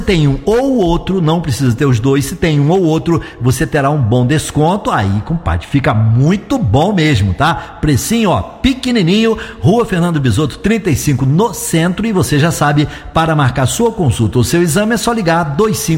tem um ou outro, não precisa ter os dois, se tem um ou outro, você terá um bom desconto, aí, compadre, fica muito bom mesmo, tá? Precinho, ó, pequenininho, Rua Fernando Bisotto, 35, no centro, e você já sabe, para marcar sua consulta ou seu exame é só ligar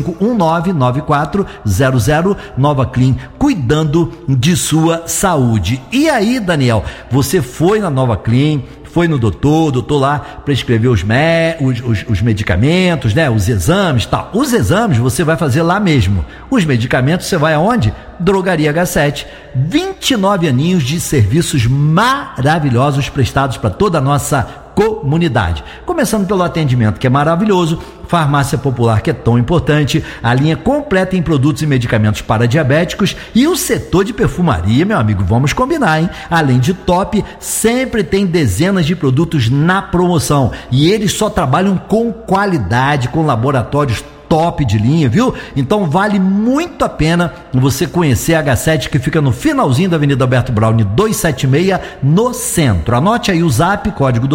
2519-9400, Nova Clean, cuidando de sua saúde. E aí, Daniel, você foi na Nova Clean, foi no doutor lá prescreveu os medicamentos, né? Os exames, tal. Os exames você vai fazer lá mesmo. Os medicamentos você vai aonde? Drogaria H7. 29 aninhos de serviços maravilhosos prestados para toda a nossa comunidade. Começando pelo atendimento, que é maravilhoso, farmácia popular, que é tão importante, a linha completa em produtos e medicamentos para diabéticos, e o setor de perfumaria, meu amigo, vamos combinar, hein? Além de top, sempre tem dezenas de produtos na promoção, e eles só trabalham com qualidade, com laboratórios top de linha, viu? Então vale muito a pena você conhecer a H7, que fica no finalzinho da Avenida Alberto Braune 276, no centro. Anote aí o zap, código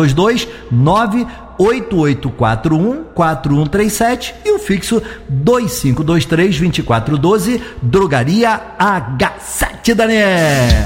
22988414137 e o fixo 2523-2412, Drogaria H7, Daniel.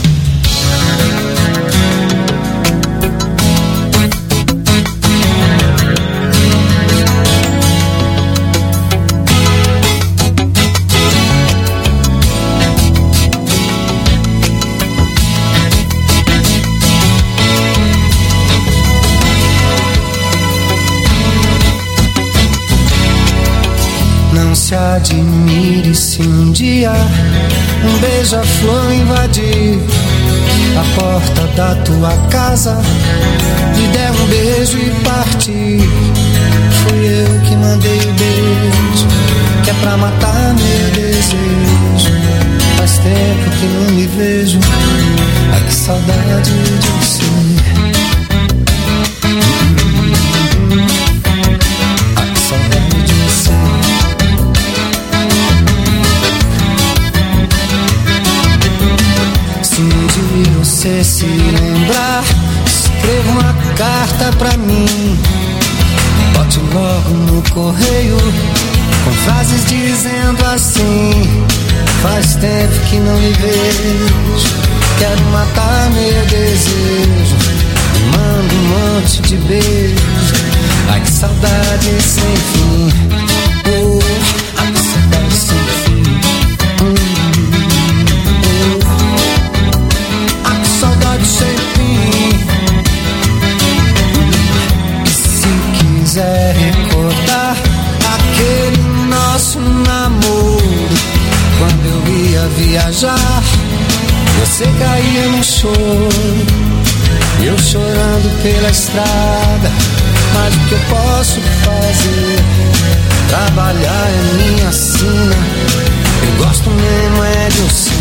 Se admire se um dia um beija-flor invadir a porta da tua casa e der um beijo e partir. Fui eu que mandei o beijo, que é pra matar meu desejo. Faz tempo que não me vejo, ai que saudade de você. Ai que saudade de você. Se um dia você se lembrar, escreva uma carta pra mim. Bote logo no correio, com frases dizendo assim: faz tempo que não me vejo, quero matar meu desejo. Me manda um monte de beijo, ai que saudade sem fim. Oh, ai que saudade sem fim. Sem fim. E se quiser recordar aquele nosso namoro, quando eu ia viajar, você caía no choro, eu chorando pela estrada. Mas o que eu posso fazer? Trabalhar é minha sina, eu gosto mesmo é de você.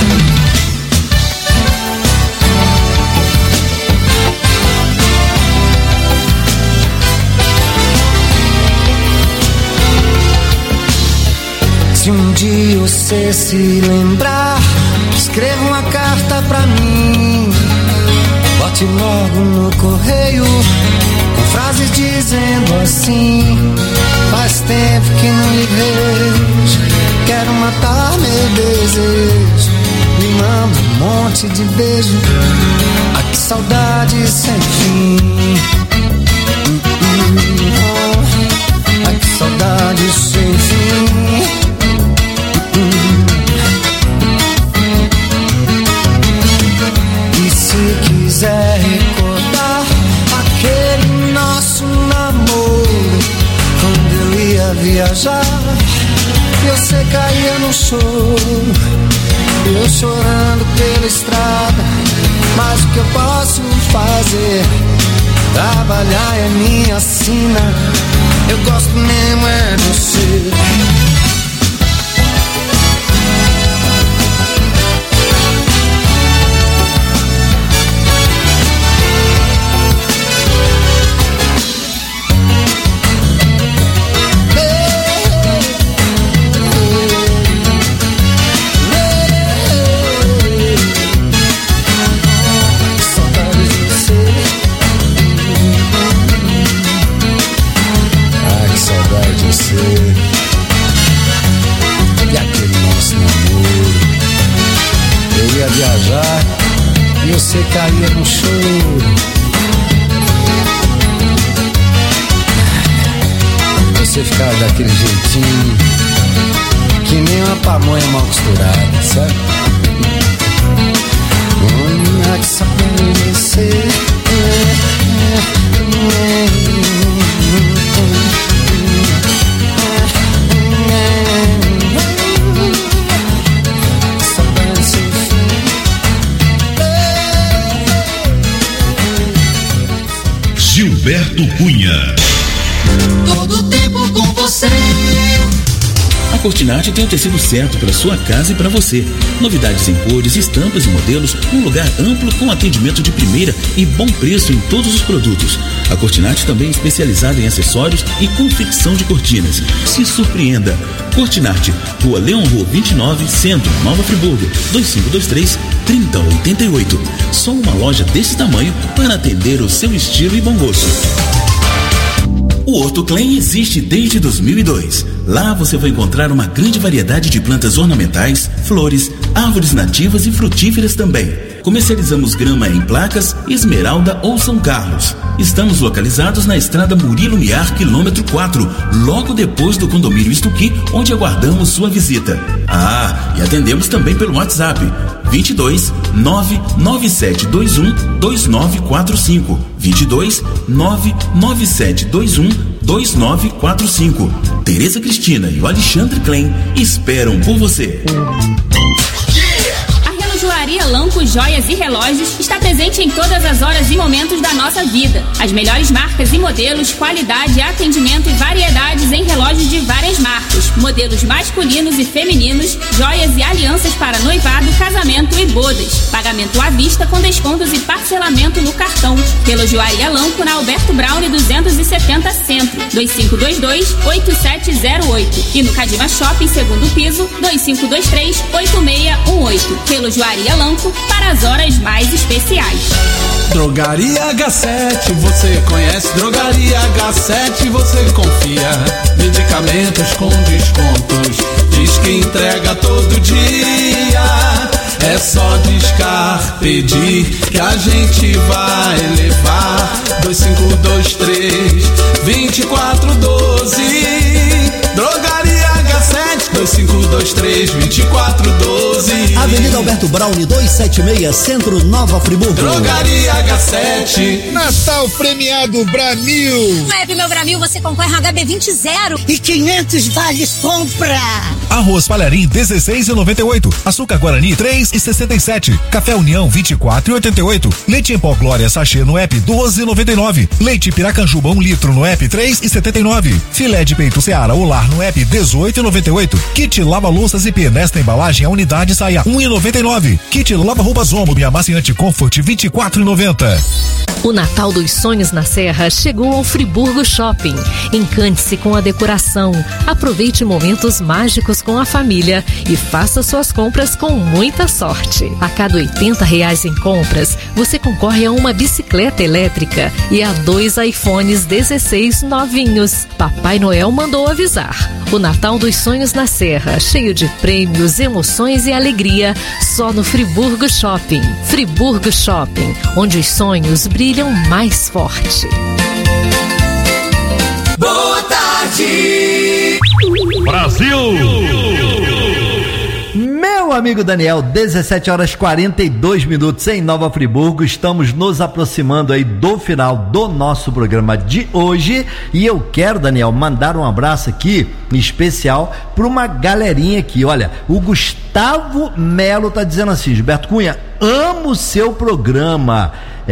Se um dia você se lembrar, escreva uma carta pra mim. Bote logo no correio, com frases dizendo assim: faz tempo que não me vejo, quero matar meu desejo. Me manda um monte de beijo, ai que saudade sem fim. Ai que saudade sem fim. E se quiser recordar aquele nosso namoro, quando eu ia viajar, você caía no choro, eu chorando pela estrada. Mas o que eu posso fazer? Trabalhar é minha sina, eu gosto mesmo é de você. você caía no choro. Você ficava daquele jeitinho, que nem uma pamonha mal costurada, sabe? Olha que só conhecer. Gilberto Cunha. Todo tempo com você. A Cortinarte tem o tecido certo para sua casa e para você. Novidades em cores, estampas e modelos, um lugar amplo com atendimento de primeira e bom preço em todos os produtos. A Cortinarte também é especializada em acessórios e confecção de cortinas. Se surpreenda. Cortinarte, Rua Leão Rua 29, Centro, Nova Friburgo, 2523-3088. Só uma loja desse tamanho para atender o seu estilo e bom gosto. O Horto Klein existe desde 2002. Lá você vai encontrar uma grande variedade de plantas ornamentais, flores, árvores nativas e frutíferas também. Comercializamos grama em placas, Esmeralda ou São Carlos. Estamos localizados na Estrada Murilo Miar, quilômetro 4, logo depois do condomínio Estuqui, onde aguardamos sua visita. E atendemos também pelo WhatsApp 22 99721 2945 22 99721 2945. Tereza Cristina e o Alexandre Klein esperam por você. Joaria Lanco Joias e Relógios está presente em todas as horas e momentos da nossa vida. As melhores marcas e modelos, qualidade, atendimento e variedades em relógios de várias marcas. Modelos masculinos e femininos, joias e alianças para noivado, casamento e bodas. Pagamento à vista com descontos e parcelamento no cartão. Joaria Lanco na Alberto Braune 270 Centro, 2522-8708. E no Cadima Shopping, segundo piso, 2523-8618. Joaria Lanco para as horas mais especiais. Drogaria H7, você conhece? Drogaria H7, você confia. Medicamentos com descontos, diz que entrega todo dia. É só discar, pedir, que a gente vai levar. 2523-2412. Drogaria H7, 2523-2412. Avenida Alberto Braune 276, Centro, Nova Friburgo. Drogaria H7. Natal premiado Bramil. No app Meu Bramil você concorre a HB20 0 e 500 vales compra. Arroz Palharim 16,98. Açúcar Guarani 3,67. Café União 24,88. Leite em pó Glória sachê no app 12,99. Leite Piracanjuba 1 litro no app 3,79. Filé de peito Seara Olar no app 18,98. Kit lava louças IP nesta embalagem a unidade saia 1,99. Kit lava roupas Omo e amaciante Comfort 24,90. O Natal dos Sonhos na Serra chegou ao Friburgo Shopping. Encante-se com a decoração, aproveite momentos mágicos com a família e faça suas compras com muita sorte. A cada R$80 em compras, você concorre a uma bicicleta elétrica e a 2 iPhones 16 novinhos. Papai Noel mandou avisar. O Natal dos Sonhos na Serra, cheio de prêmios, emoções e alegria, só no Friburgo Shopping. Friburgo Shopping, onde os sonhos brilham mais forte. Boa tarde, Brasil! Meu amigo Daniel, 17 horas 42 minutos em Nova Friburgo. Estamos nos aproximando aí do final do nosso programa de hoje. E eu quero, Daniel, mandar um abraço aqui especial para uma galerinha aqui. Olha, o Gustavo Melo tá dizendo assim: Gilberto Cunha, amo o seu programa.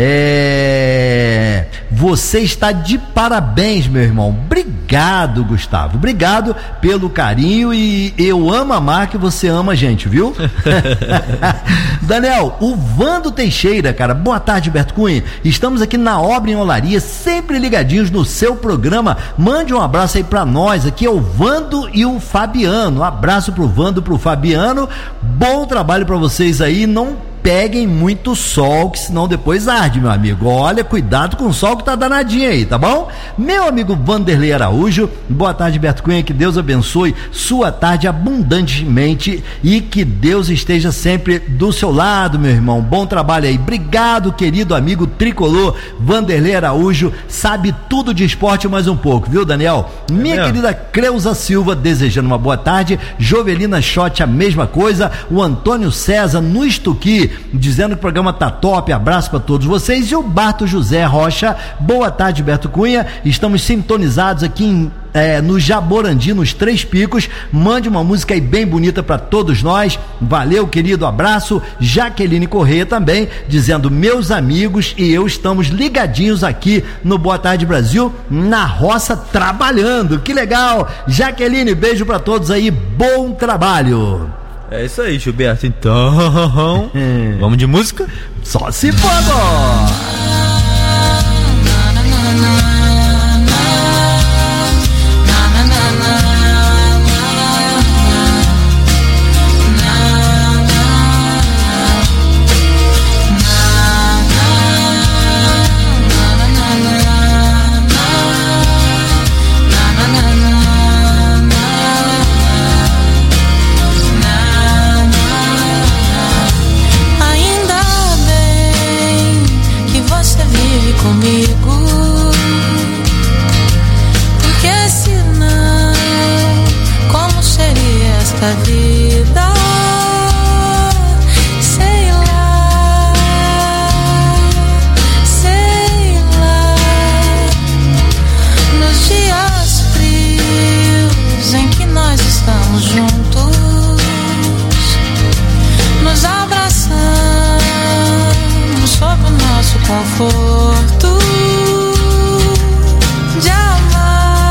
Você está de parabéns, meu irmão. Obrigado, Gustavo. Obrigado pelo carinho e eu amo a marca e você ama a gente, viu? Daniel, o Vando Teixeira, cara, boa tarde, Gilberto Cunha. Estamos aqui na Obra em Olaria, sempre ligadinhos no seu programa. Mande um abraço aí pra nós. Aqui é o Vando e o Fabiano. Um abraço pro Vando e pro Fabiano. Bom trabalho pra vocês aí. Não peguem muito sol, que senão depois arde, meu amigo. Olha, cuidado com o sol que tá danadinho aí, tá bom? Meu amigo Vanderlei Araújo, boa tarde, Beto Cunha, que Deus abençoe sua tarde abundantemente e que Deus esteja sempre do seu lado, meu irmão. Bom trabalho aí. Obrigado, querido amigo tricolor Vanderlei Araújo, sabe tudo de esporte mais um pouco, viu, Daniel? Minha querida Creuza Silva desejando uma boa tarde, Jovelina Schott a mesma coisa, o Antônio César no Estuqui dizendo que o programa tá top, abraço para todos vocês, e o Barto José Rocha, boa tarde, Beto Cunha, estamos sintonizados aqui no Jaborandi, nos Três Picos, mande uma música aí bem bonita para todos nós, valeu, querido, abraço. Jaqueline Correia também dizendo, meus amigos e eu estamos ligadinhos aqui no Boa Tarde Brasil, na roça trabalhando, que legal, Jaqueline, beijo para todos aí, bom trabalho. É isso aí, Gilberto, então vamos de música? Só se for agora. Vida, sei lá, nos dias frios em que nós estamos juntos, nos abraçamos sob o nosso conforto de amar.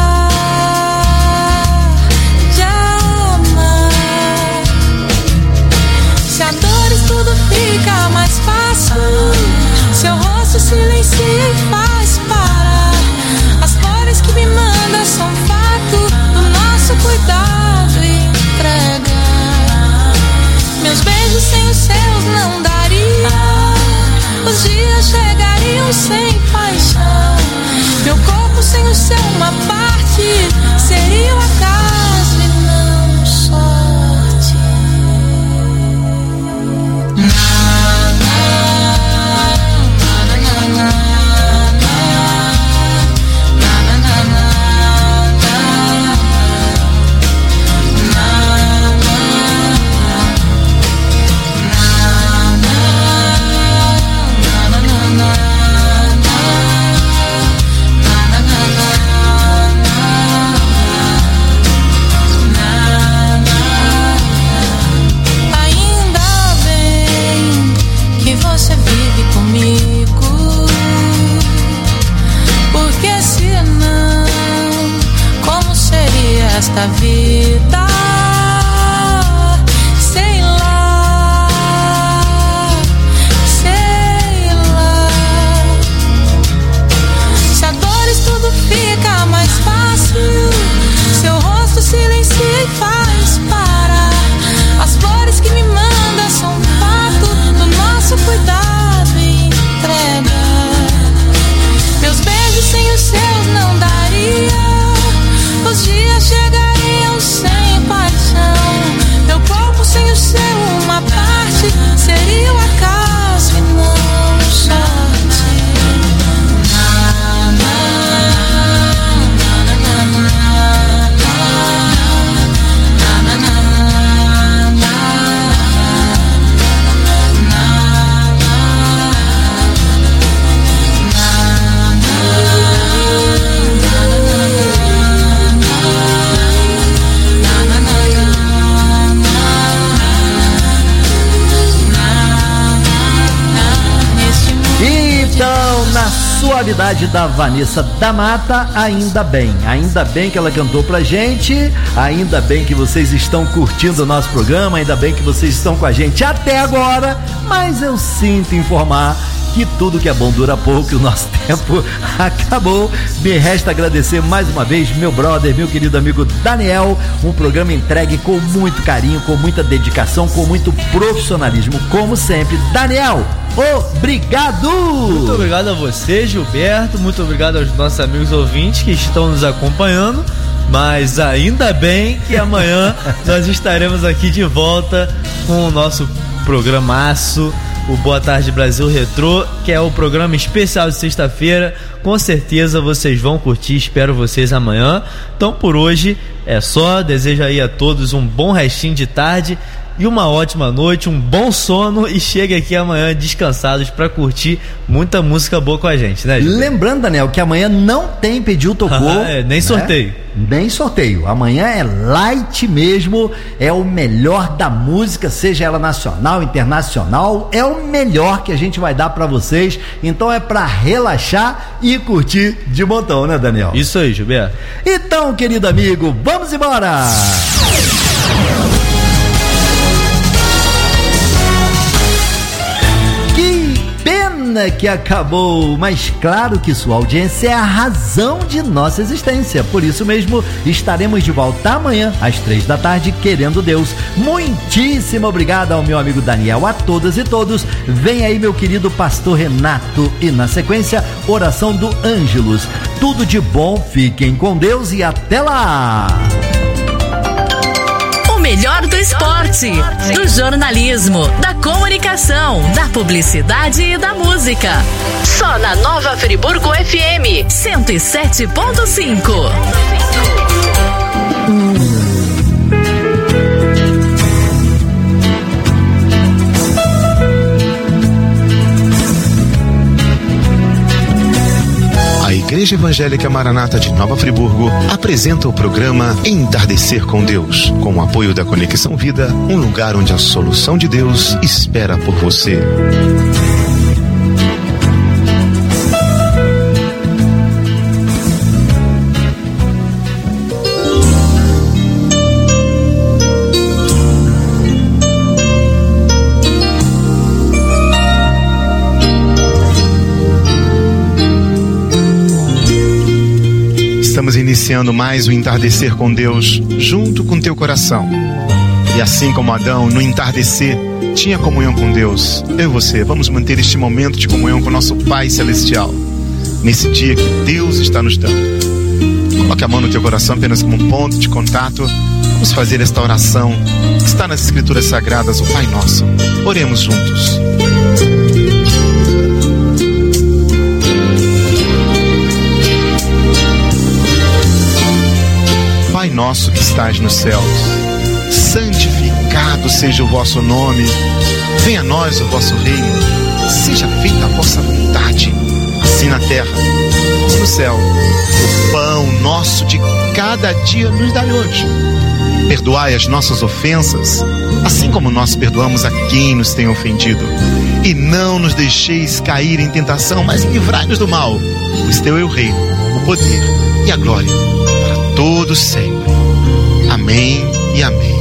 Tudo fica mais fácil, seu rosto silencia e faz parar. As flores que me manda são fato do nosso cuidado e entrega. Meus beijos sem os seus não daria, os dias chegariam sem paixão. Meu corpo sem o seu uma parte seria o acaso e não sorte. Esta vida, sei lá, se a dores tudo fica mais fácil, seu rosto silencia e faz parar. As flores que me manda são fato do nosso cuidado e entrega. Meus beijos sem os seus não daria, os dias chegariam sem paixão. Meu corpo sem o seu uma parte seria o acaso e não sorte. Suavidade da Vanessa da Mata, ainda bem que ela cantou pra gente, ainda bem que vocês estão curtindo o nosso programa, ainda bem que vocês estão com a gente até agora, mas eu sinto informar que tudo que é bom dura pouco e o nosso tempo acabou. Me resta agradecer mais uma vez meu brother, meu querido amigo Daniel, um programa entregue com muito carinho, com muita dedicação, com muito profissionalismo, como sempre. Daniel, obrigado! Muito obrigado a você, Gilberto, muito obrigado aos nossos amigos ouvintes que estão nos acompanhando, mas ainda bem que amanhã nós estaremos aqui de volta com o nosso programaço, o Boa Tarde Brasil Retrô, que é o programa especial de sexta-feira. Com certeza vocês vão curtir, espero vocês amanhã. Então por hoje é só, desejo aí a todos um bom restinho de tarde e uma ótima noite, um bom sono, e chegue aqui amanhã descansados para curtir muita música boa com a gente, né, Gilberto? Lembrando, Daniel, que amanhã não tem Pediu Tocou. Nem sorteio. Né? Nem sorteio. Amanhã é light mesmo, é o melhor da música, seja ela nacional, internacional, é o melhor que a gente vai dar para vocês. Então é para relaxar e curtir de montão, né, Daniel? Isso aí, Gilberto. Então, querido amigo, vamos embora! Que acabou, mas claro que sua audiência é a razão de nossa existência. Por isso mesmo, estaremos de volta amanhã às 3 da tarde, querendo Deus. Muitíssimo obrigado ao meu amigo Daniel, a todas e todos. Vem aí meu querido pastor Renato e na sequência, oração do Ângelus. Tudo de bom, fiquem com Deus e até lá! Melhor do esporte, do jornalismo, da comunicação, da publicidade e da música. Só na Nova Friburgo FM 107.5. A Igreja Evangélica Maranata de Nova Friburgo apresenta o programa Entardecer com Deus, com o apoio da Conexão Vida, um lugar onde a solução de Deus espera por você. Estamos iniciando mais o Entardecer com Deus, junto com teu coração. E assim como Adão, no entardecer, tinha comunhão com Deus, eu e você vamos manter este momento de comunhão com o nosso Pai Celestial, nesse dia que Deus está nos dando. Coloque a mão no teu coração apenas como um ponto de contato. Vamos fazer esta oração que está nas Escrituras Sagradas, o Pai Nosso. Oremos juntos. Pai nosso que estás nos céus, santificado seja o vosso nome, venha a nós o vosso reino, seja feita a vossa vontade, assim na terra como no céu. O pão nosso de cada dia nos dai hoje. Perdoai as nossas ofensas, assim como nós perdoamos a quem nos tem ofendido. E não nos deixeis cair em tentação, mas livrai-nos do mal, pois teu é o reino, o poder e a glória para todos sempre. Amém e amém.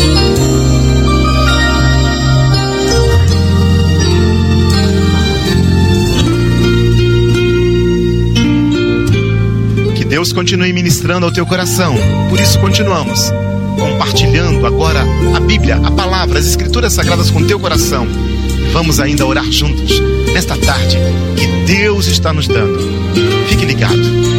Que Deus continue ministrando ao teu coração. Por isso continuamos compartilhando agora a Bíblia, a palavra, as Escrituras Sagradas com teu coração. Vamos ainda orar juntos nesta tarde que Deus está nos dando. Fique ligado.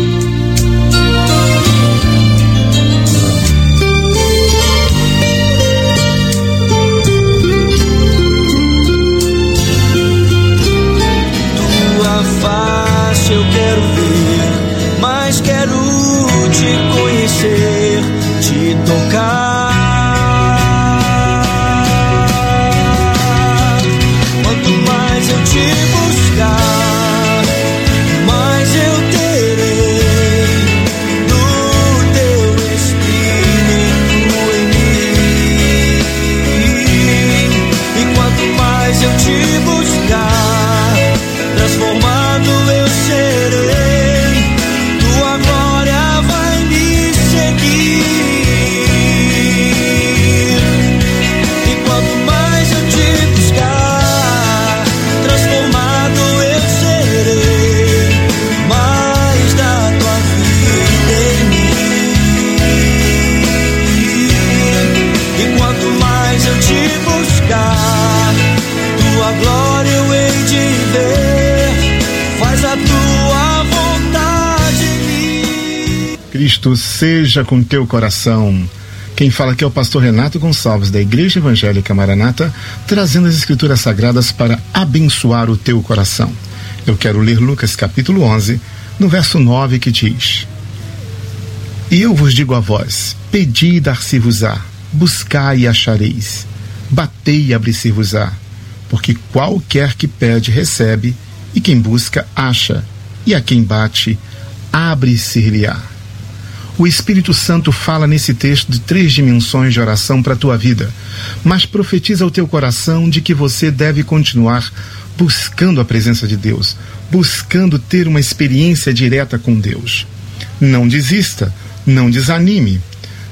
Face eu quero ver, mas quero te conhecer, te tocar. Quanto mais eu te buscar, mais eu terei do teu Espírito em mim. E quanto mais eu te buscar, transformado eu serei, tua glória vai me seguir. E quanto mais eu te buscar, transformado Cristo seja com teu coração. Quem fala aqui é o pastor Renato Gonçalves, da Igreja Evangélica Maranata, trazendo as Escrituras Sagradas para abençoar o teu coração. Eu quero ler Lucas capítulo 11, no verso 9, que diz: E eu vos digo a vós, pedi e dar-se-vos-á, buscai e achareis, batei e abrir-se-vos-á, porque qualquer que pede recebe, e quem busca acha, e a quem bate abre-se-lhe-á. O Espírito Santo fala nesse texto de 3 dimensões de oração para a tua vida, mas profetiza ao teu coração de que você deve continuar buscando a presença de Deus, buscando ter uma experiência direta com Deus. Não desista, não desanime,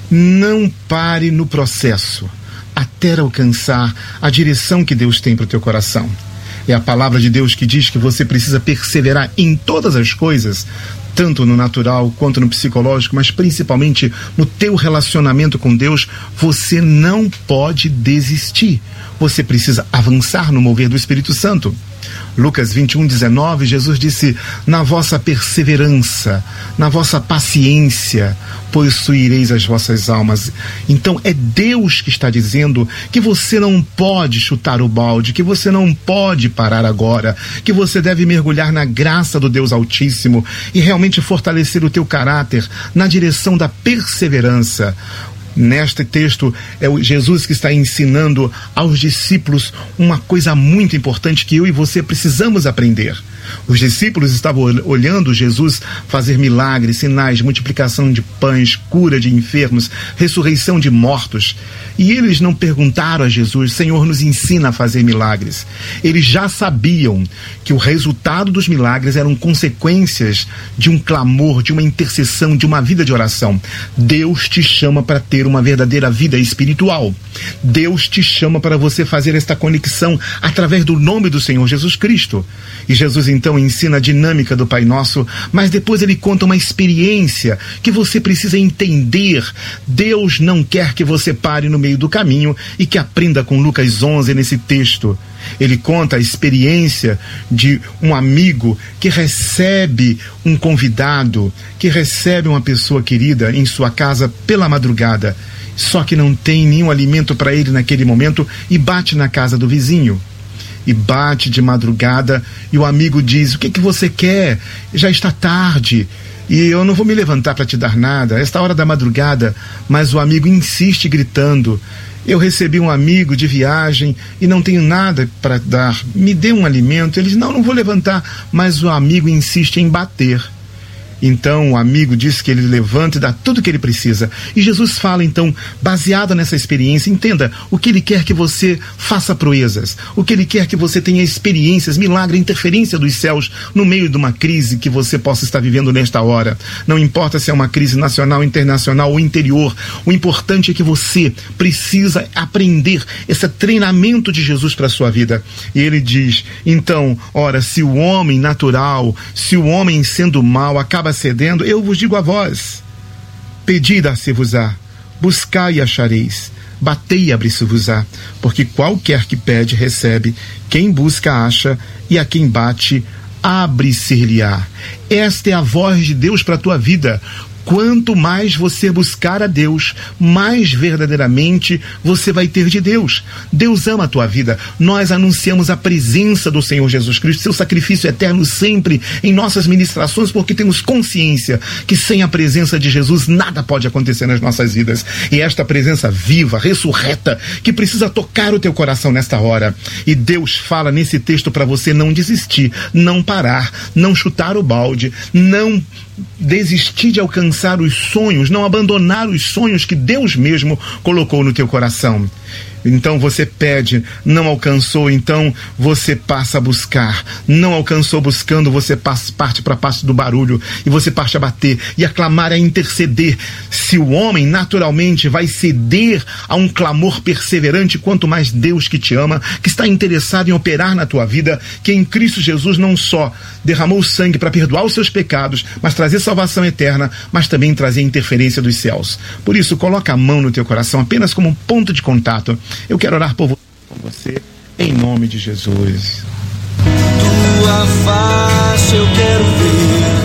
não pare no processo, até alcançar a direção que Deus tem para o teu coração. É a palavra de Deus que diz que você precisa perseverar em todas as coisas, tanto no natural quanto no psicológico, mas principalmente no teu relacionamento com Deus. Você não pode desistir. Você precisa avançar no mover do Espírito Santo. Lucas 21:19, Jesus disse: na vossa perseverança, na vossa paciência, possuireis as vossas almas. Então é Deus que está dizendo que você não pode chutar o balde, que você não pode parar agora, que você deve mergulhar na graça do Deus Altíssimo e realmente fortalecer o teu caráter na direção da perseverança. Neste texto é o Jesus que está ensinando aos discípulos uma coisa muito importante que eu e você precisamos aprender. Os discípulos estavam olhando Jesus fazer milagres, sinais, multiplicação de pães, cura de enfermos, ressurreição de mortos. E eles não perguntaram a Jesus: Senhor, nos ensina a fazer milagres. Eles já sabiam que o resultado dos milagres eram consequências de um clamor, de uma intercessão, de uma vida de oração. Deus te chama para ter uma verdadeira vida espiritual. Deus te chama para você fazer esta conexão através do nome do Senhor Jesus Cristo. E Jesus então ensina a dinâmica do Pai Nosso, mas depois ele conta uma experiência que você precisa entender. Deus não quer que você pare no meio do caminho e que aprenda com Lucas 11 nesse texto. Ele conta a experiência de um amigo que recebe um convidado, que recebe uma pessoa querida em sua casa pela madrugada, só que não tem nenhum alimento para ele naquele momento e bate na casa do vizinho. E bate de madrugada e o amigo diz: o que você quer? Já está tarde e eu não vou me levantar para te dar nada, esta hora da madrugada. Mas o amigo insiste gritando: eu recebi um amigo de viagem e não tenho nada para dar, me dê um alimento. Ele diz: não vou levantar. Mas o amigo insiste em bater. Então o amigo diz que ele levanta e dá tudo o que ele precisa. E Jesus fala então, baseado nessa experiência, entenda, o que ele quer que você faça proezas, o que ele quer que você tenha experiências, milagre, interferência dos céus no meio de uma crise que você possa estar vivendo nesta hora. Não importa se é uma crise nacional, internacional ou interior, o importante é que você precisa aprender esse treinamento de Jesus para a sua vida. E ele diz, então, ora, se o homem natural, se o homem sendo mau acaba cedendo, eu vos digo a vós: pedi e dar-se-vos-á, buscai e achareis, batei e abrir-se-vos-á, porque qualquer que pede recebe, quem busca acha, e a quem bate abre-se-lhe-á. Esta é a voz de Deus para a tua vida. Quanto mais você buscar a Deus, mais verdadeiramente você vai ter de Deus. Deus ama a tua vida. Nós anunciamos a presença do Senhor Jesus Cristo, seu sacrifício eterno sempre em nossas ministrações, porque temos consciência que sem a presença de Jesus nada pode acontecer nas nossas vidas. E esta presença viva, ressurreta, que precisa tocar o teu coração nesta hora. E Deus fala nesse texto para você não desistir, não parar, não chutar o balde, não desistir de alcançar os sonhos, não abandonar os sonhos que Deus mesmo colocou no teu coração. Então você pede, não alcançou, então você passa a buscar. Não alcançou buscando, você parte para a parte do barulho e você parte a bater e a clamar, a interceder. Se o homem naturalmente vai ceder a um clamor perseverante, quanto mais Deus que te ama, que está interessado em operar na tua vida, que em Cristo Jesus não só derramou sangue para perdoar os seus pecados, mas trazer salvação eterna, mas também trazer interferência dos céus. Por isso, coloca a mão no teu coração apenas como um ponto de contato. Eu quero orar por você, em nome de Jesus. Tua face eu quero ver,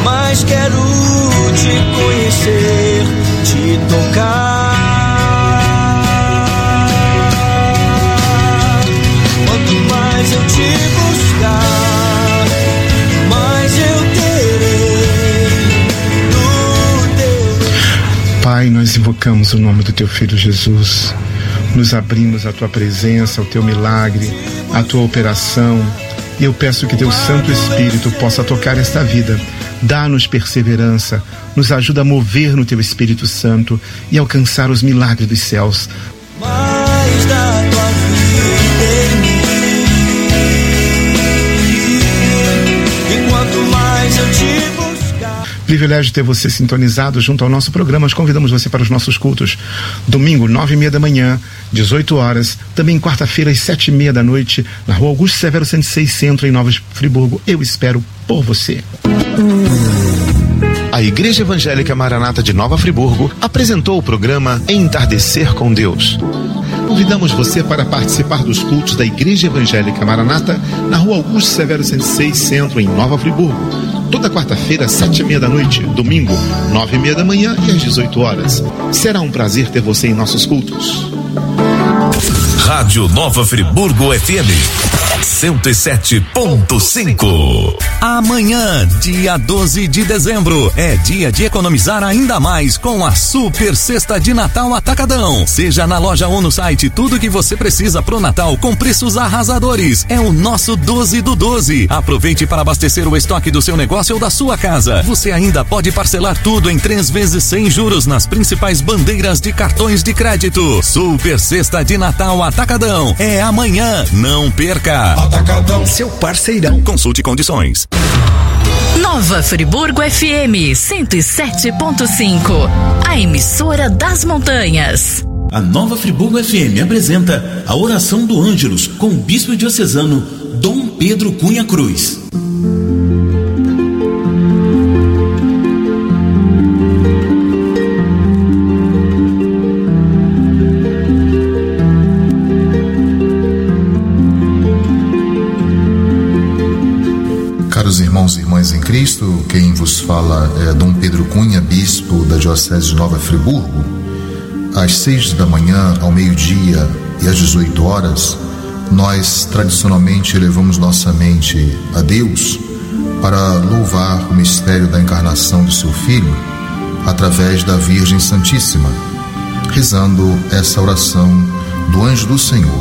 mais quero te conhecer, te tocar. Quanto mais eu te buscar, mais eu terei do teu. Pai, nós invocamos o nome do teu Filho Jesus. Nos abrimos à tua presença, ao teu milagre, à tua operação. E eu peço que teu Santo Espírito possa tocar esta vida. Dá-nos perseverança, nos ajuda a mover no teu Espírito Santo e alcançar os milagres dos céus. Mais da tua vida em mim. E quanto mais eu te buscar. Privilégio ter você sintonizado junto ao nosso programa. Nós convidamos você para os nossos cultos. Domingo, 9h30 da manhã, 18 horas. Também quarta-feira, às 7h30 da noite, na Rua Augusto Severo 106 Centro, em Nova Friburgo. Eu espero por você. A Igreja Evangélica Maranata de Nova Friburgo apresentou o programa Entardecer com Deus. Convidamos você para participar dos cultos da Igreja Evangélica Maranata na Rua Augusto Severo 106 Centro, em Nova Friburgo. Toda quarta-feira, 7h30 da noite, domingo, 9h30 da manhã e às 18 horas. Será um prazer ter você em nossos cultos. Rádio Nova Friburgo FM 107.5. Amanhã, dia 12 de dezembro, é dia de economizar ainda mais com a Super Sexta de Natal Atacadão. Seja na loja ou no site, tudo que você precisa pro Natal com preços arrasadores. É o nosso 12 do 12. Aproveite para abastecer o estoque do seu negócio ou da sua casa. Você ainda pode parcelar tudo em 3 vezes sem juros nas principais bandeiras de cartões de crédito. Super Sexta de Natal Atacadão. É amanhã. Não perca. Atacadão, seu parceirão. Consulte condições. Nova Friburgo FM 107.5. A emissora das montanhas. A Nova Friburgo FM apresenta a oração do Ângelus com o bispo diocesano Dom Pedro Cunha Cruz. Caros irmãos e irmãs em Cristo, quem vos fala é Dom Pedro Cunha, bispo da Diocese de Nova Friburgo. Às 6 da manhã, ao meio-dia e às 18 horas, nós tradicionalmente elevamos nossa mente a Deus para louvar o mistério da encarnação do seu Filho através da Virgem Santíssima, rezando essa oração do Anjo do Senhor.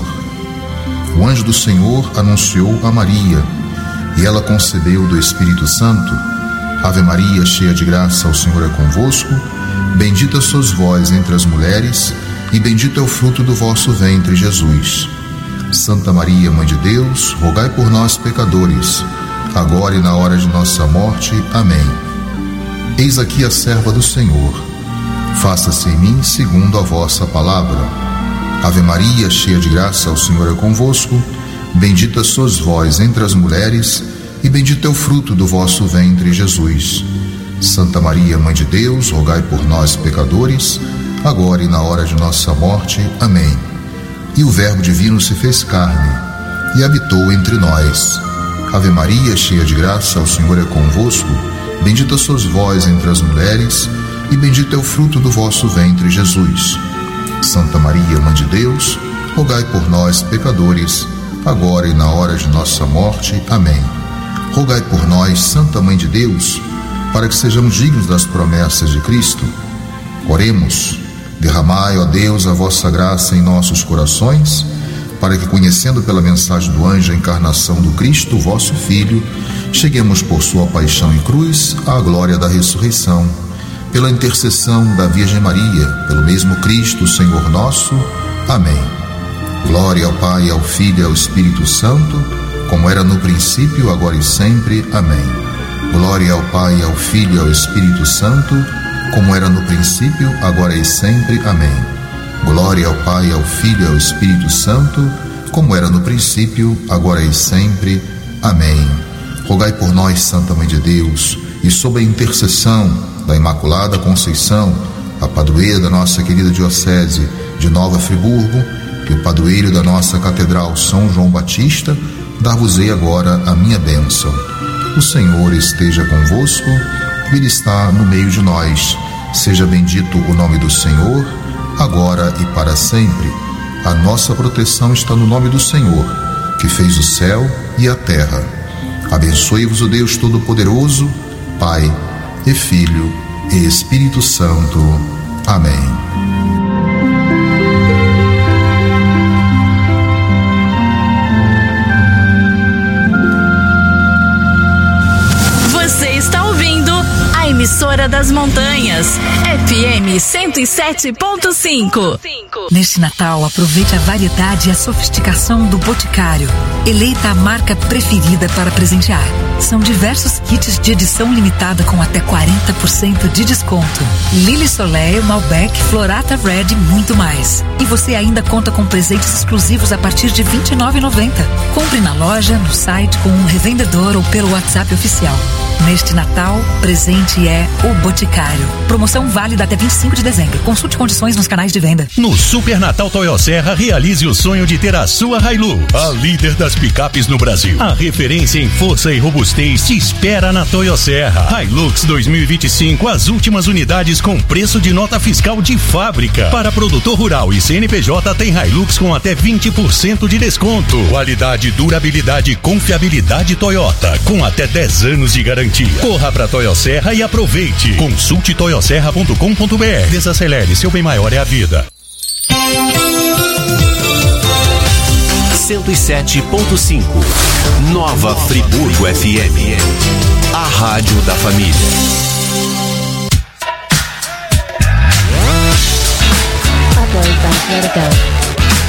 O Anjo do Senhor anunciou a Maria e ela concebeu do Espírito Santo. Ave Maria, cheia de graça, o Senhor é convosco. Bendita sois vós entre as mulheres, e bendito é o fruto do vosso ventre, Jesus. Santa Maria, Mãe de Deus, rogai por nós, pecadores, agora e na hora de nossa morte. Amém. Eis aqui a serva do Senhor. Faça-se em mim segundo a vossa palavra. Ave Maria, cheia de graça, o Senhor é convosco. Bendita sois vós entre as mulheres, e bendito é o fruto do vosso ventre, Jesus. Santa Maria, Mãe de Deus, rogai por nós, pecadores, agora e na hora de nossa morte. Amém. E o Verbo divino se fez carne e habitou entre nós. Ave Maria, cheia de graça, o Senhor é convosco. Bendita sois vós entre as mulheres, e bendito é o fruto do vosso ventre, Jesus. Santa Maria, Mãe de Deus, rogai por nós, pecadores, agora e na hora de nossa morte. Amém. Rogai por nós, Santa Mãe de Deus, para que sejamos dignos das promessas de Cristo. Oremos. Derramai, ó Deus, a vossa graça em nossos corações, para que, conhecendo pela mensagem do anjo a encarnação do Cristo, vosso Filho, cheguemos por sua paixão em cruz à glória da ressurreição. Pela intercessão da Virgem Maria, pelo mesmo Cristo, Senhor nosso. Amém. Glória ao Pai, ao Filho e ao Espírito Santo, como era no princípio, agora e sempre. Amém. Glória ao Pai, ao Filho e ao Espírito Santo, como era no princípio, agora e sempre. Amém. Glória ao Pai, ao Filho e ao Espírito Santo, como era no princípio, agora e sempre. Amém. Rogai por nós, Santa Mãe de Deus, e sob a intercessão da Imaculada Conceição, a padroeira da nossa querida Diocese de Nova Friburgo, e o padroeiro da nossa Catedral São João Batista, dar-vos-ei agora a minha bênção. O Senhor esteja convosco, Ele está no meio de nós. Seja bendito o nome do Senhor, agora e para sempre. A nossa proteção está no nome do Senhor, que fez o céu e a terra. Abençoe-vos o Deus Todo-Poderoso, Pai e Filho e Espírito Santo. Amém. Emissora das Montanhas, FM 107.5. Neste Natal, aproveite a variedade e a sofisticação do Boticário. Eleita a marca preferida para presentear. São diversos kits de edição limitada com até 40% de desconto. Lily Soleil, Malbec, Florata Red e muito mais. E você ainda conta com presentes exclusivos a partir de R$ 29,90. Compre na loja, no site, com um revendedor ou pelo WhatsApp oficial. Neste Natal, presente é o Boticário. Promoção válida até 25 de dezembro. Consulte condições nos canais de venda. No Super Natal Toyosserra, realize o sonho de ter a sua Hilux, a líder das picapes no Brasil. A referência em força e robustez te espera na Toyosserra. Hilux 2025, as últimas unidades com preço de nota fiscal de fábrica. Para produtor rural e CNPJ tem Hilux com até 20% de desconto. Qualidade, durabilidade e confiabilidade Toyota, com até 10 anos de garantia. Corra pra Toyosserra e aproveite. Consulte toyosserra.com.br. Desacelere, seu bem maior é a vida. 107.5 Nova Friburgo FM. A rádio da família. Let it go.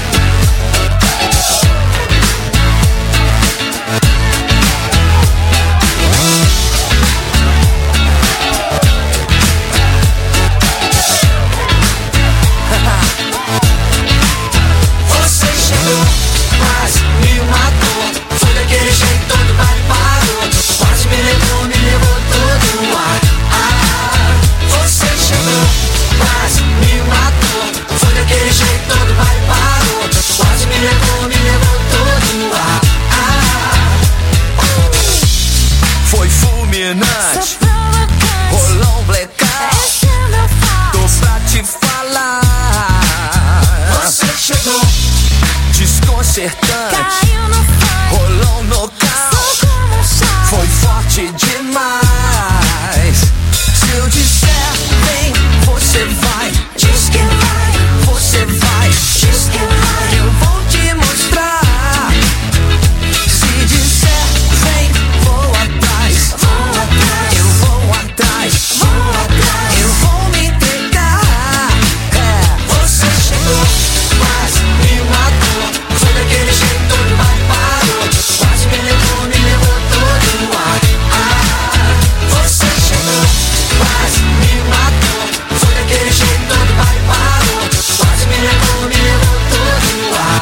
Rolou um blackout, tô pra te falar. Você chegou desconcertante, rolou um nocaute, foi forte demais. Se eu disser vem, você vai. Diz que vai, você vai. Diz que vai, eu vou te mostrar. Se disser vem, vou atrás. Eu vou atrás. Eu vou me entregar. Você chegou, mas me matou. Foi daquele jeito todo barbado. Quase me levou todo no ar. Você chegou, mas me matou. Foi daquele jeito todo barbado. Quase me levou todo no ar.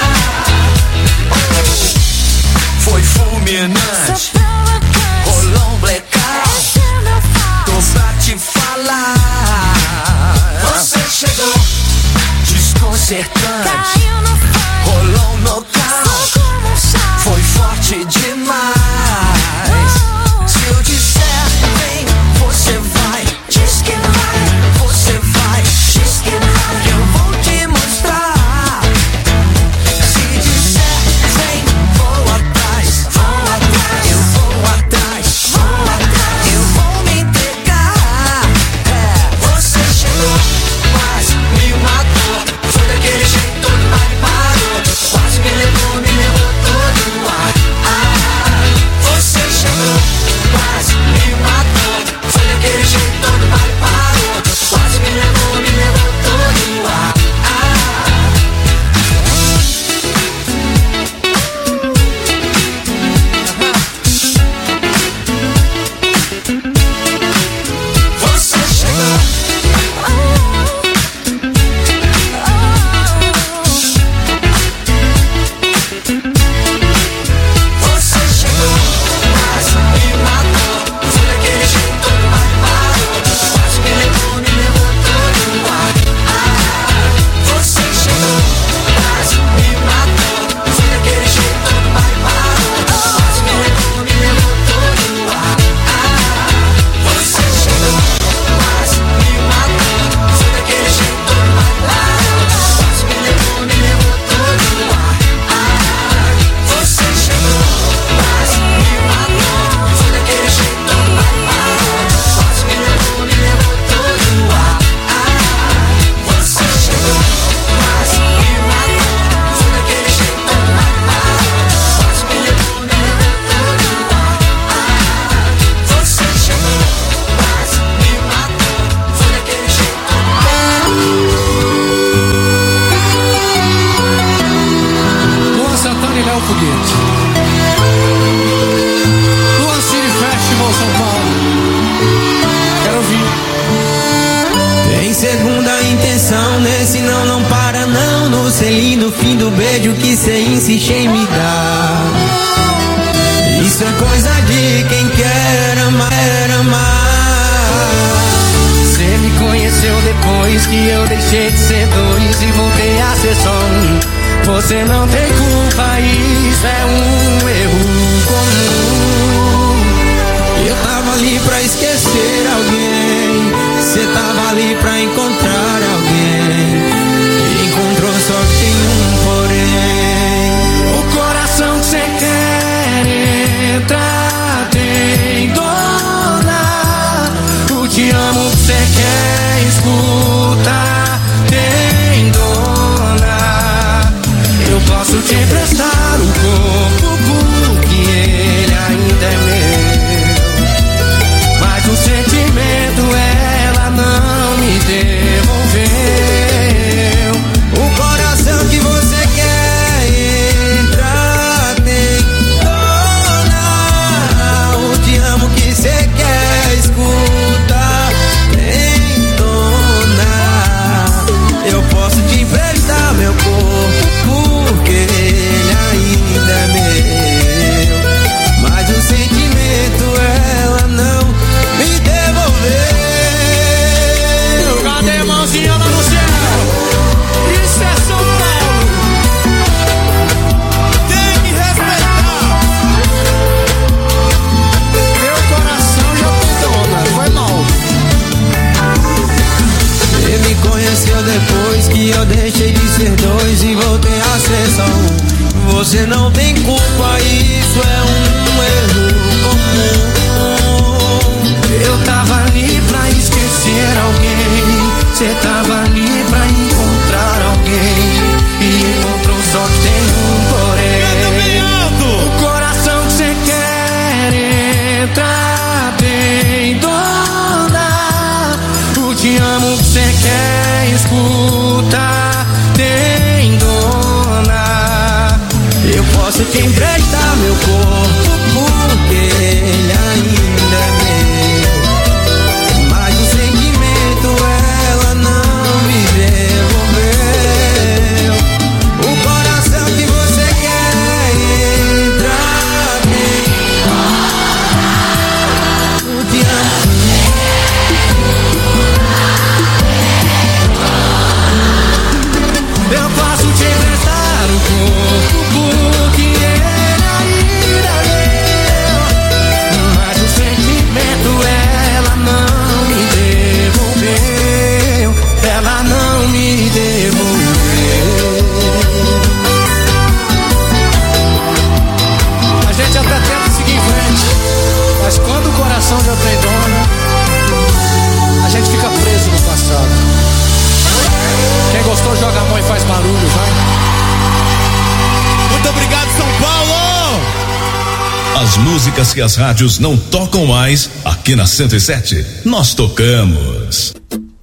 Foi fulminante, rolou um blackout, tô pra te falar. Você chegou desconcertante, rolou um nocaute, foi forte demais. Se eu disser vem, você vai. Diz que vai, você vai. Diz que vai, eu vou te mostrar. Se disser vem, vou atrás. Eu vou atrás. Eu vou me entregar. Você chegou, mas me matou. Foi daquele jeito todo Johnny Léo Foguete. Luan City Festival São Paulo. Quero ouvir. Tem segunda intenção, nesse não para não. No selinho, no fim do beijo que cê insiste em me dar. Isso é coisa de quem quer amar. Cê me conheceu depois que eu deixei de ser dois e voltei a ser só um. Você não tem culpa, isso é um erro comum. Eu tava ali pra esquecer alguém, cê tava ali pra encontrar alguém. E encontrou só que tem um porém. O coração que cê quer entrar tem dona. O te amo que cê quer escutar tem dona. Eu posso te emprestar o corpo porque ele ainda é meu. Mas o sentimento ela não me devolveu. O coração que você quer entrar tem dona. O te amo que você quer escutar tem dona. Eu posso te emprestar meu corpo porque ele ainda é meu. Mas o sentimento ela não me devolveu. Cadê a mãozinha lá no céu? Isso é São Paulo. Tem que respeitar. Meu coração já tem dona, foi mal. Você me conheceu depois que eu deixei de ser dois e voltei a ser só um. Você não tem culpa, isso é um erro comum. Eu tava ali pra esquecer alguém, cê tava ali pra encontrar alguém. E encontrou só que tem um porém. O coração que cê quer entrar tem dona. O te amo que cê quer escutar tem dona. Eu posso te emprestar meu corpo porque ele ainda é meu. Mas o sentimento ela não me devolveu. O coração que você quer entrar tem o te amo. Eu posso te emprestar o corpo porque ele ainda é meu. Mas o sentimento ela não me devolveu. Ela não me devolveu. A gente até tenta seguir em frente, mas quando o coração já tem dona, a gente fica preso no passado. Quem gostou joga a mão e faz barulho, vai. Muito obrigado, São Paulo! As músicas que as rádios não tocam mais, aqui na 107, nós tocamos.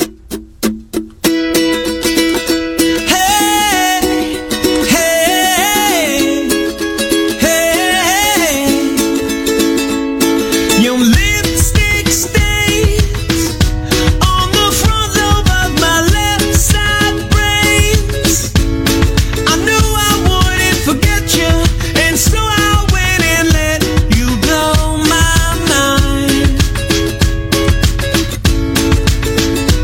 Your lipstick stains on the front lobe of my left side brains. I knew I wouldn't forget you, and so I went and let you blow my mind.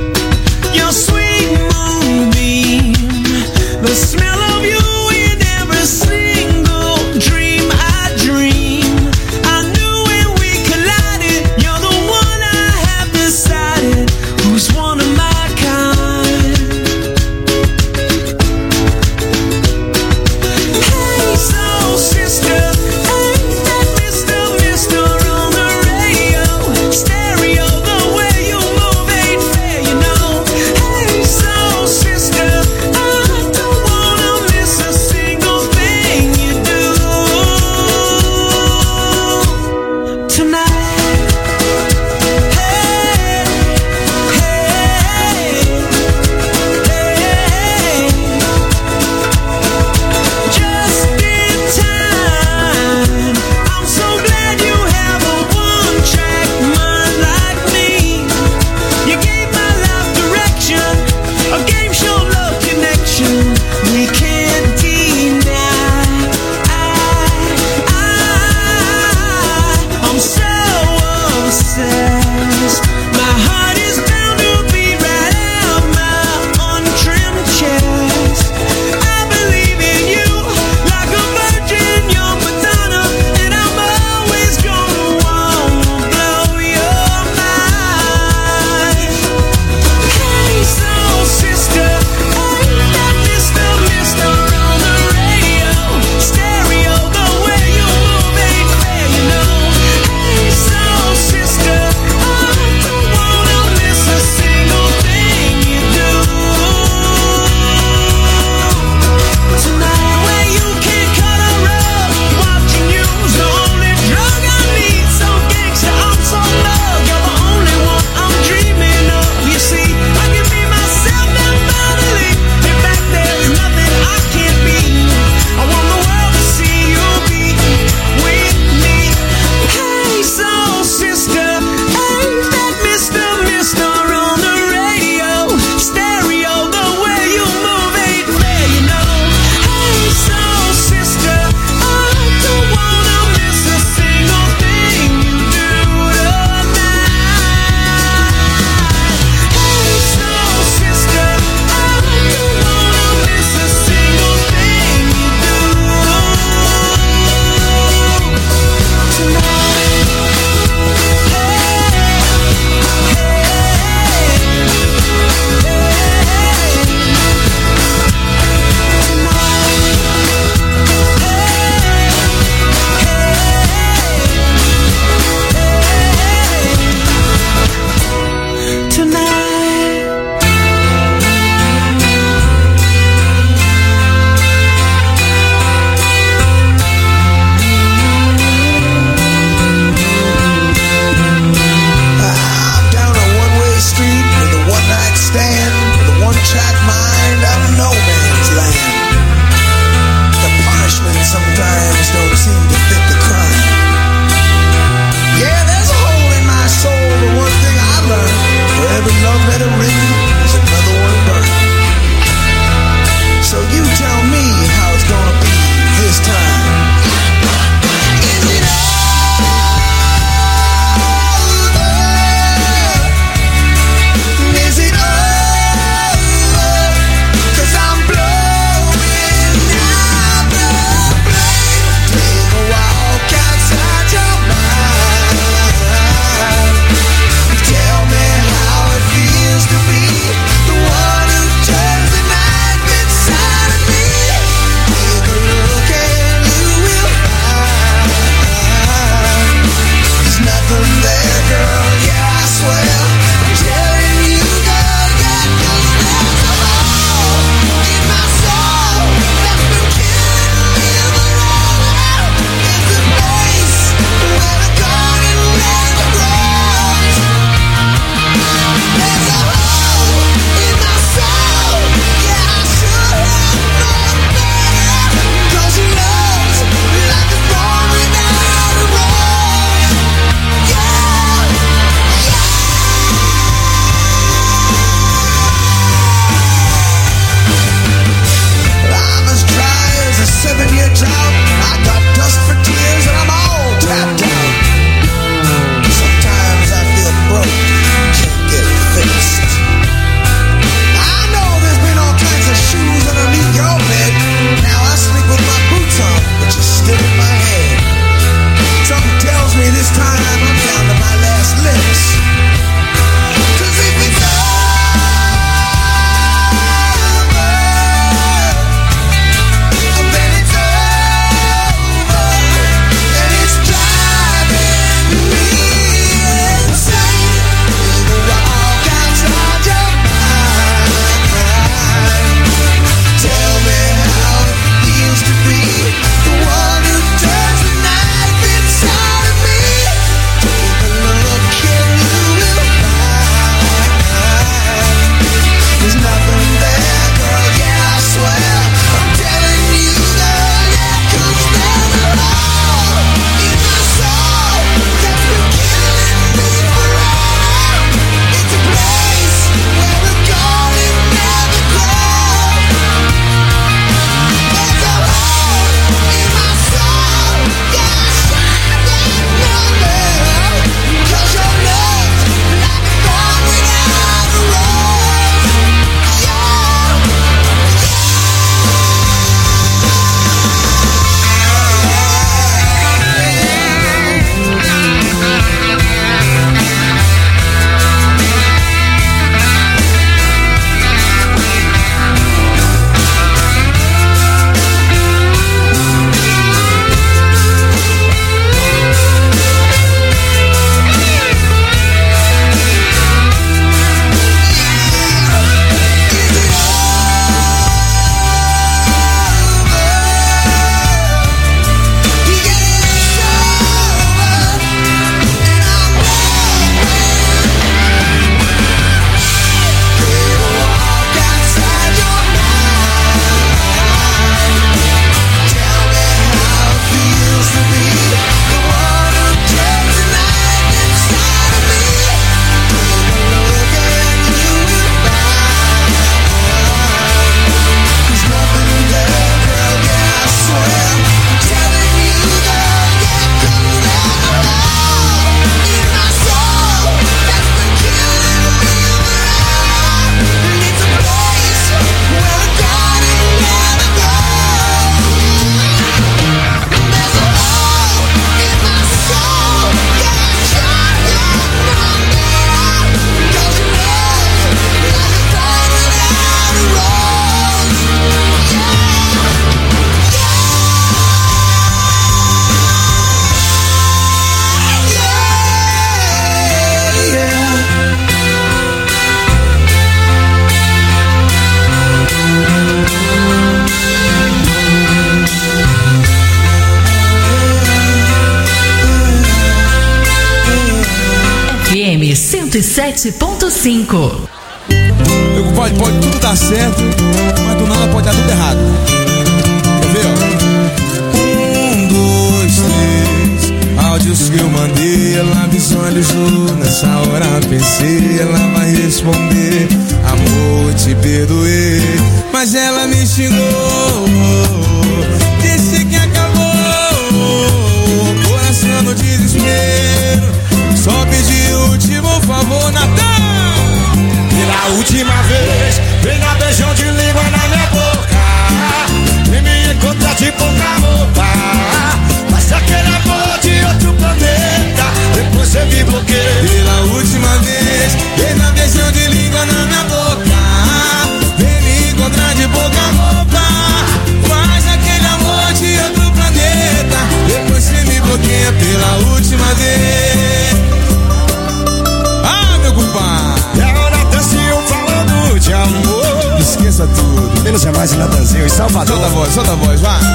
107.5. Pode tudo dar certo, mas do nada pode dar tudo errado. Quer ver, ó? 1, 2, 3. Áudios que eu mandei, ela visualizou. Nessa hora pensei, ela vai responder: amor, te perdoei. Mas ela me xingou, disse que acabou. Coração no desespero, só pedi o último favor, Natal. Pela última vez, vem dar beijão de língua na minha boca. Vem me encontrar de pouca roupa. Mas aquele amor de outro planeta, depois você me bloqueia. Pela última vez, vem dar beijão de língua na minha boca. Vem me encontrar de pouca roupa. Mas aquele amor de outro planeta, depois você me bloqueia. Pela última vez. Ah, meu compadre. Falando de amor. Esqueça tudo. Menos é mais em Natanzinho, em Salvador. Solta a voz, vai.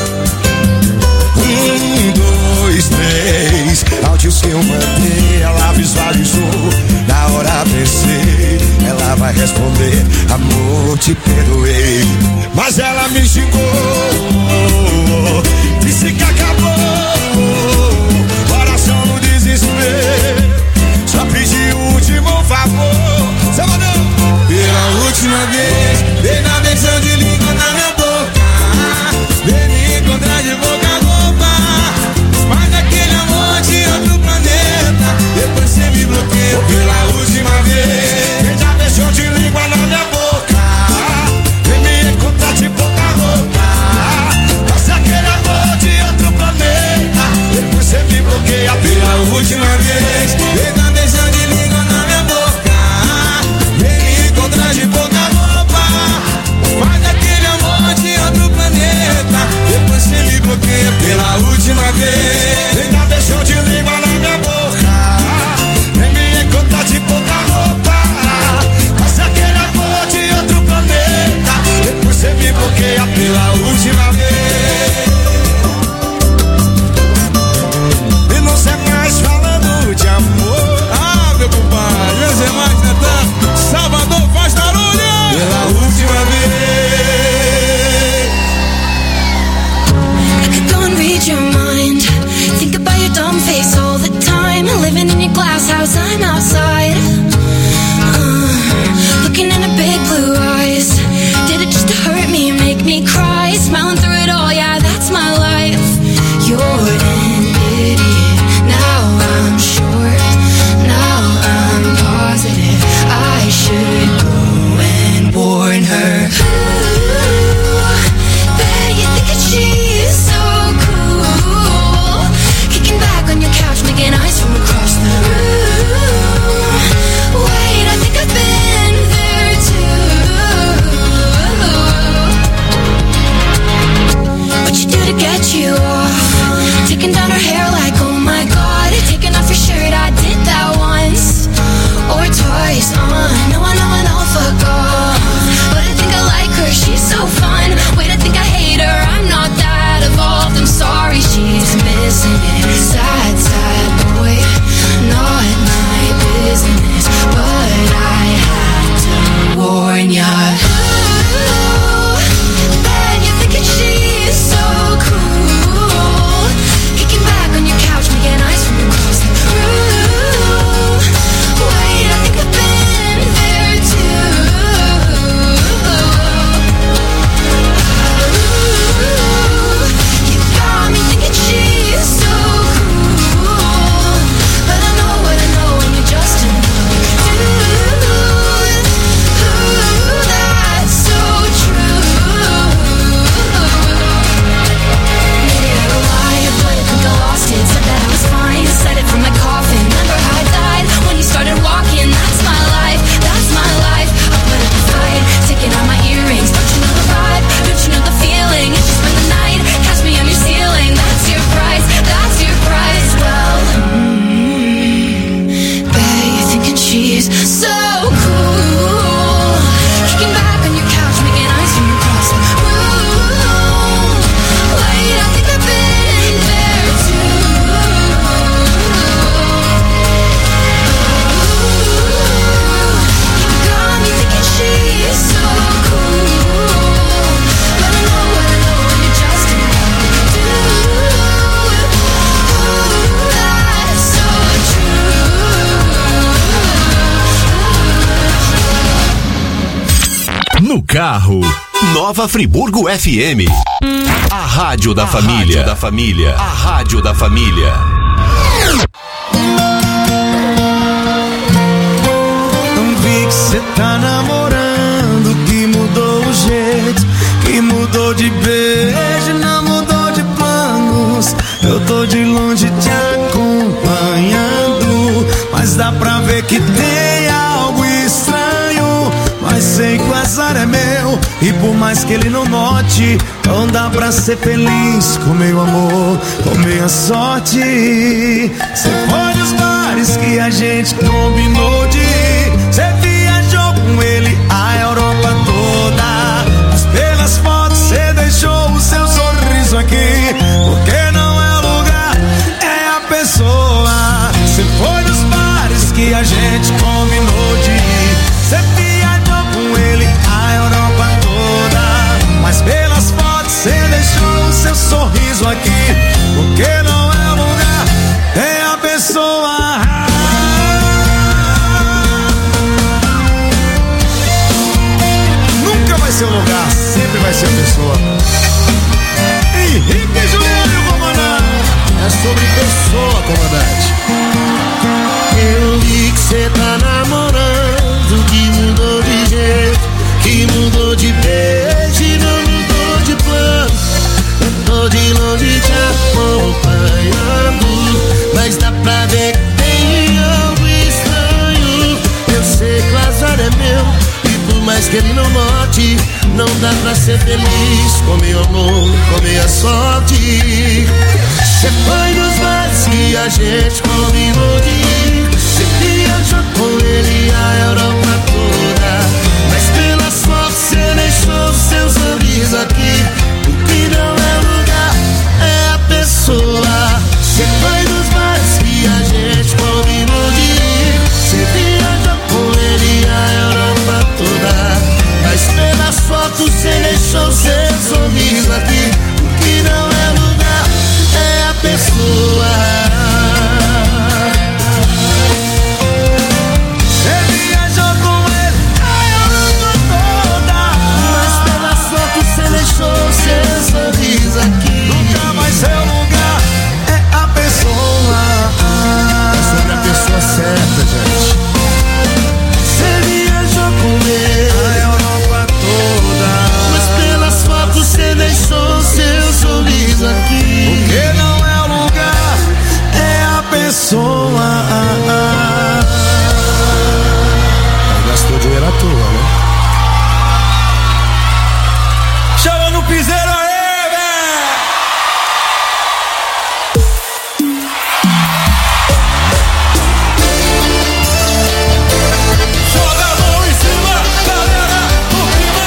1, 2, 3. Áudios que eu mandei, ela visualizou. Na hora pensei, ela vai responder: amor, te perdoei. Mas ela me xingou, disse que acabou. Coração no desespero, só pedi o último favor. Salvador. Pela última vez, vem na beijão de língua na minha boca. Vem me encontrar de boca a boca. Mas aquele amor de outro planeta, depois você me bloqueia. Pela última vez, vem na beijão de língua na minha boca. Vem me encontrar de boca a boca. Mas aquele amor de outro planeta, depois você me bloqueia. Pela última vez, vem na beijão de língua na minha boca. De pouca roupa, faz aquele amor de outro planeta, depois você me bloqueia. Pela última vez, vem dar beijão de língua na minha boca. Vem me encontrar de pouca roupa, faz aquele amor de outro planeta, depois você me bloqueia. Pela última vez. E não sei mais falando de amor. Ah, meu compadre, meus irmãos, Natan, Salvador faz barulho. Pela última vez. I could go and read your mind, think about your dumb face all the time. Living in your glass house, I'm outside, looking into big blue eyes. Did it just to hurt me, make me cry? Smiling through it all, yeah, that's my life. You're an idiot, now I'm sure. Now I'm positive I should go and warn her. Ooh, bet you think that she's so cool, kicking back on your couch, making eyes from across the room. Wait, I think I've been there too. carro. Nova Friburgo FM. A rádio da família. A rádio da família. Não vi que cê tá namorando, que mudou o jeito, que mudou de beijo, não mudou de planos. Eu tô de longe te acompanhando, mas dá pra ver que tem algo estranho. Mas sei que o azar é meu, e por mais que ele não note, não dá pra ser feliz com meu amor, com minha sorte. Cê foi nos bares que a gente combinou de ir, cê viajou com ele a Europa toda, mas pelas fotos cê deixou o seu sorriso aqui, porque não é o lugar, é a pessoa. Cê foi nos bares que a gente combinou de ir, cê viajou com ele a Europa toda, mas pelas fotos cê deixou o seu sorriso aqui, porque não é o lugar, é a pessoa. Nunca vai ser o lugar, sempre vai ser a pessoa. Henrique Júnior, comandante. É sobre pessoa, comandante. Eu vi que cê tá namorando, que mudou de jeito, que mudou de beijo e não mudou de plano. Eu tô de longe te acompanhando, mas dá pra ver que tem algo estranho. Eu sei que o azar é meu, e por mais que ele não note, não dá pra ser feliz com meu amor, com minha sorte. Cê foi nos bares que a gente combinou de ir, cê viajou com ele a Europa toda, mas pelas fotos cê deixou o seu sorriso aqui, o que não é lugar, é a pessoa. Cê foi nos bares que a gente combinou de ir, cê viajou com ele a Europa toda, mas pelas fotos cê deixou o seu sorriso aqui, o que não é lugar, é a pessoa. Cê viajou com ele a Europa toda, mas pelas fotos cê deixou o seu sorriso aqui, nunca mais é o lugar, é a pessoa. É sobre a pessoa certa, gente. Cê viajou com ele a Europa toda, mas pelas fotos cê deixou o seu sorriso aqui, porque não é o lugar, é a pessoa. Gastou dinheiro à toa, né? Chama no piseiro aí, velho! Joga a mão em cima, galera, no clima,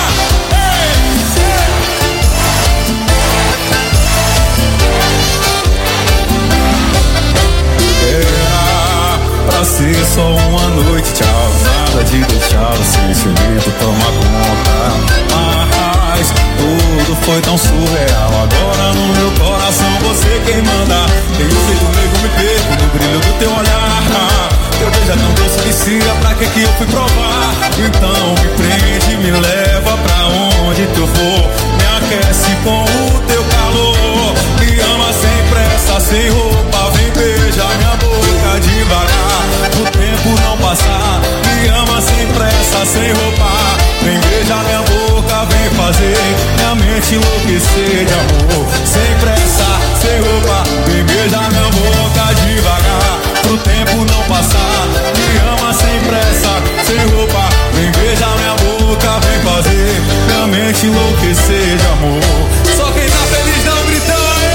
Era pra ser só uma noite, tchau. Nada de deixar o sentimento tomar conta. Mas tudo foi tão surreal. Agora no meu coração você quem manda. Tem um jeito nego, me perco no brilho do teu olhar. Teu beijo é tão doce, vicia, pra que eu fui provar? Então me prende, me leva pra onde tu for, me aquece com o teu calor, me ama sem pressa, sem roupa, vem beijar minha boca devagar, o tempo não passar, me ama sem pressa, sem roupa, vem beijar minha boca, vem fazer minha mente enlouquecer de amor, sem pressa, sem roupa, vem beijar minha boca devagar, pro tempo não passar, me ama sem pressa, sem roupa, vem beijar minha boca, vem fazer minha mente enlouquecer de amor. Só quem tá feliz dá um gritão aí.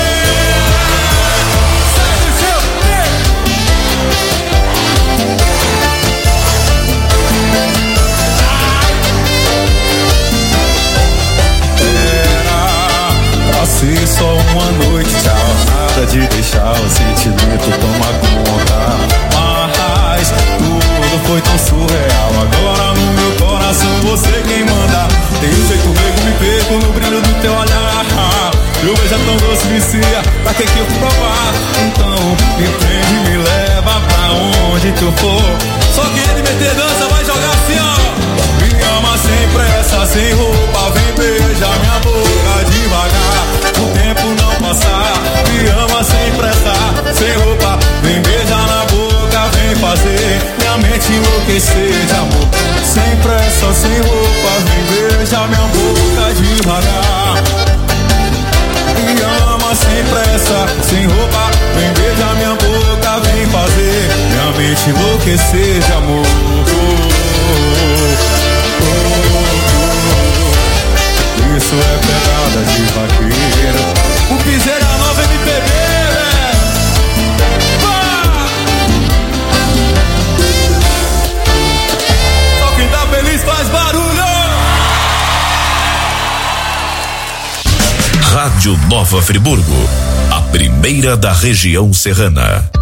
Era pra ser só uma noite, tchau. Nada de deixar o sentimento tomar conta. Mas tudo foi tão surreal. Agora no meu coração você quem manda. Tem um jeito nego, me perco no brilho do teu olhar. Meu beijo é tão doce, vicia, pra que eu fui provar? Então me prende, me leva pra onde tu for. Só quem ele meter dança vai jogar assim, ó. Me ama sem pressa, sem roupa, vem beijar minha boca devagar. O tempo não passar, me ama sem pressa, sem roupa, vem beijar na boca, vem fazer minha mente enlouquecer de amor. Sem pressa, sem roupa, vem beijar minha boca devagar. Me ama sem pressa, sem roupa, vem beijar minha boca, vem fazer minha mente enlouquecer de amor. Isso é pegada de vaqueiro. O piseiro é a nova MPB, né? Só quem tá feliz faz barulho. Rádio Nova Friburgo, a primeira da região serrana.